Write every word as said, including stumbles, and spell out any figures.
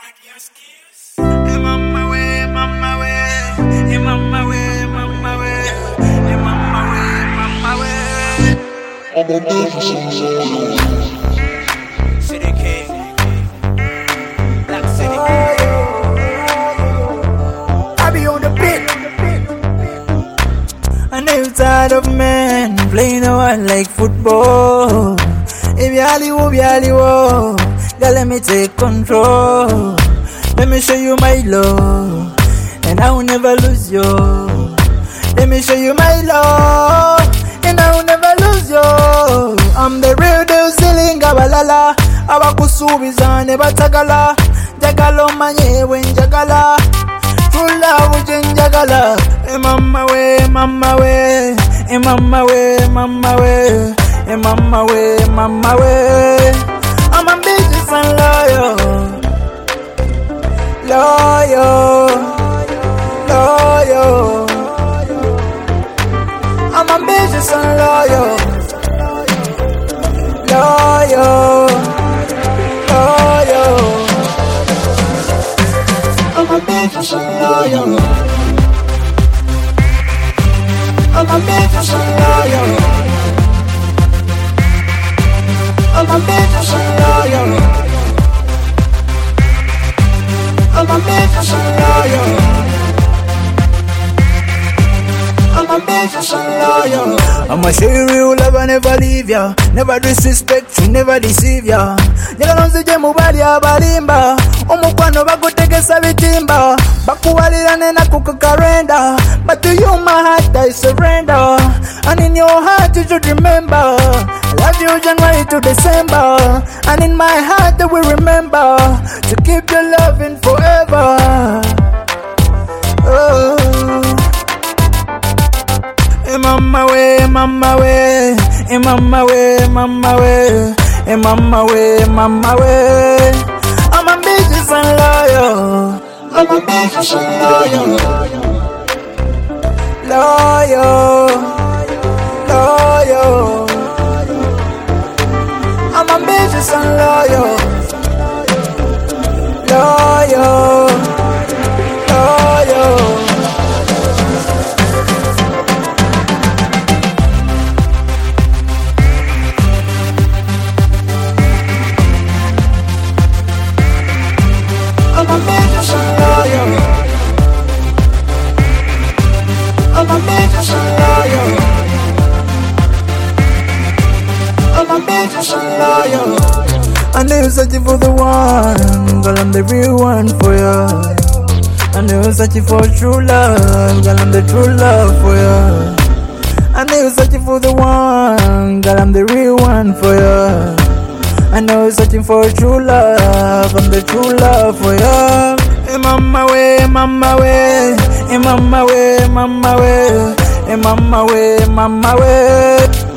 Hey mama way, mama way, hey mama way, mama way, hey mama way, mama way. I'm a business. City King, Black City. I be on the beat. I know you're tired of men playing around like football. If you ali wo, you ali wo, girl, let me take control. Let me show you my love, and I will never lose you. Let me show you my love, and I will never lose you. I'm the real deal, selling gabalala. Abakusubiza ne batagala, jagalo manye wen jagala. True love jen jagala. Hey mama way, mama way, hey mama way, mama way, hey mama way, mama way. I'm ambitious and loyal. Loyal, loyal. I'm ambitious and loyal. Loyal, loyal. I'm ambitious and loyal. I'm ambitious and loyal. I'm ambitious and loyal. I'm ambitious and loyal. I'm ambitious and loyal. I'ma show you real love and never leave ya. Never disrespect you, never deceive ya. Njala nonzije mubali abalimba. Omukwano bagutegesa bitimba. Bakuwalira nena kukakarenda. But to you my heart I surrender. And in your heart you should remember, I love you January to December. And in my heart I will remember to keep your loving forever. Oh. Hey mama way, mama way, hey mama way, mama way, hey mama way, mama way. I'm ambitious and loyal. I'm ambitious and loyal. Loyal, loyal. I'm ambitious and loyal. Loyal, loyal. I'm ambitious and loyal. I'm ambitious and loyal. I'm ambitious and loyal. I know you're searching for the one, girl, I'm the real one for you. I know you're searching for true love, girl, I'm the true love for you. I know you're searching for the one, girl, I'm the real one for you. I know you're searching for true love, I'm the true love for you. Hey mama way, mama way, hey mama way, mama way, hey mama way, mama way.